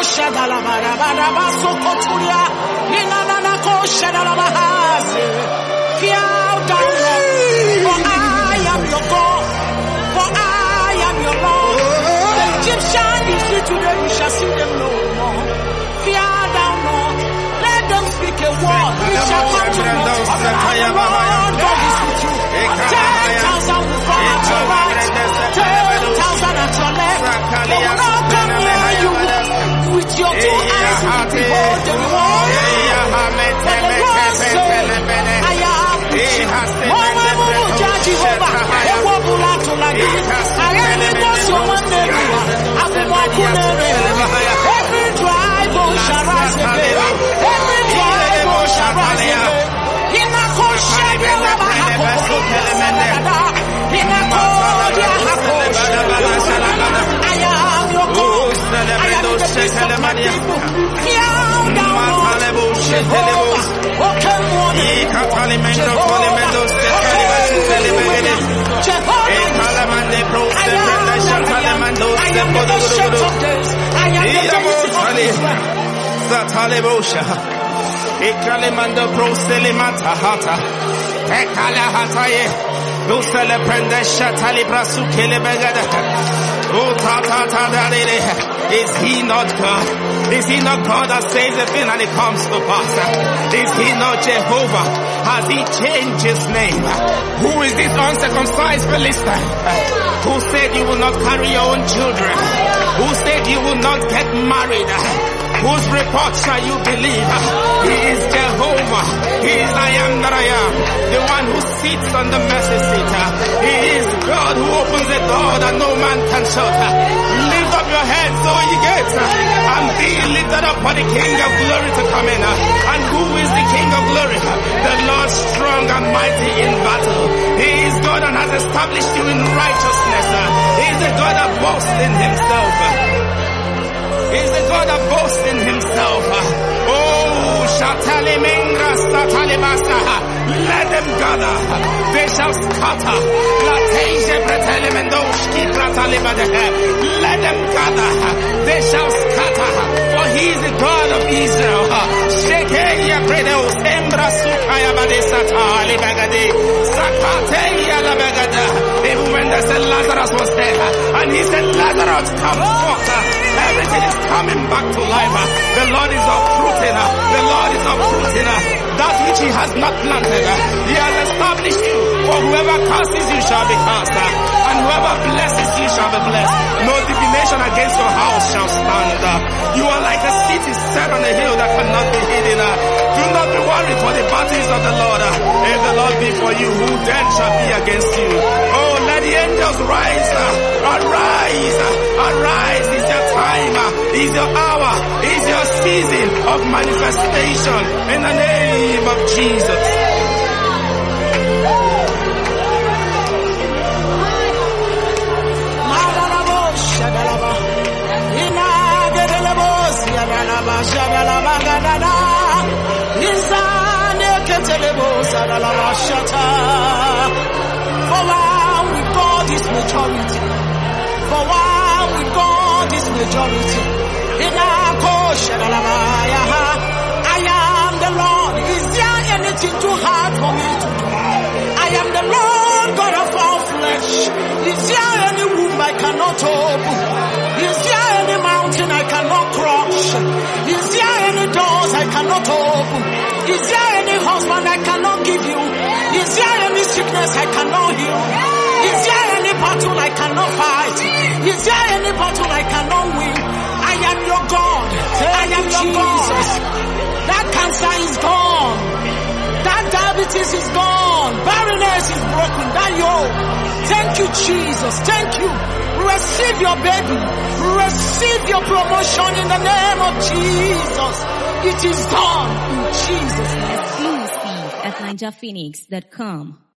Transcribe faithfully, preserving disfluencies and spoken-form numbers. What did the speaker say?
Egyptian you see today, you shall see them no more. Fear thou not, let them speak a word, it shall come to naught. The Lord God is with you. Ten thousand will fall at your right, ten thousand at your left. They will not come near you. With your two eyes you will behold the reward. For the Lord said, I am with you. Mama Mumu Jehovah, Ewo Bulato Lagi, I am the boss of one day. Every dry bone shall rise again. Every dry bone shall rise again. In a kosher, in a hako, in a kodia hako. I am your God. I am the best of my people. Fear thou not, Jehovah. Oh, come on, Jehovah. Jehovah. I am the ancient of days. I am the Genesis of Israel. Satalebosha. Ekalemanda proselemata hata. Ekala hataye. Dusele prende shatali brasu kelebegada. Oh, ta ta ta da de de. Is he not God? Is he not God that says a thing and it comes to pass? Is he not Jehovah? Has he changed his name? Who is this uncircumcised Philistine? Who said you will not carry your own children? Who said you will not get married? Whose report shall you believe? He is Jehovah. He is I am that I am. The one who sits on the mercy seat. He is God who opens the door that no man can shut. Lift up your head so you get and be lifted up for the King of glory to come in. And who is the King of glory? The Lord strong and mighty in battle. He is God and has established you in righteousness. He is the God that boasts in himself. He is the God that boasts in himself. Oh, Shatali Mengra Statalibasa. Let them gather. They shall scatter. Let them gather. They shall scatter. For he is the God of Israel. Shekeya Predos Embra Sukaya Badesata Alibagade. Sakateya Labagada. Even when they said Lazarus was dead, and he said, Lazarus, come forth. Everything is coming back to life. The Lord is uprooting. The Lord is uprooting that which he has not planted. He has established you. For whoever curses you shall be cursed, and whoever blesses you shall be blessed. No divination against your house shall stand. You are like a city set on a hill that cannot be hidden. Do not be worried, for the battles of the Lord. If the Lord be for you, who then shall be against you? Oh, let the angels rise. Arise. Arise. Is your time. Is your hour. Is your season of manifestation. In the name of Jesus. For while we God is majority, for while we God is majority, in our kosher, I am the Lord. Is there anything too hard for me to do? I am the Lord God of all flesh. Is there any womb I cannot open? Is there any mountain I cannot crush? Is there any doors I cannot open? Is there any husband I cannot give you? Is there any sickness I cannot heal? Is there any battle I cannot fight? Is there any battle I cannot win? I am your God. I am your God. That cancer is gone. That diabetes is gone. Barrenness is broken. That yoke. Thank you, Jesus. Thank you. Receive your baby. Receive your promotion in the name of Jesus. It is done in Jesus' name. Exclusive at ninja phoenix dot com.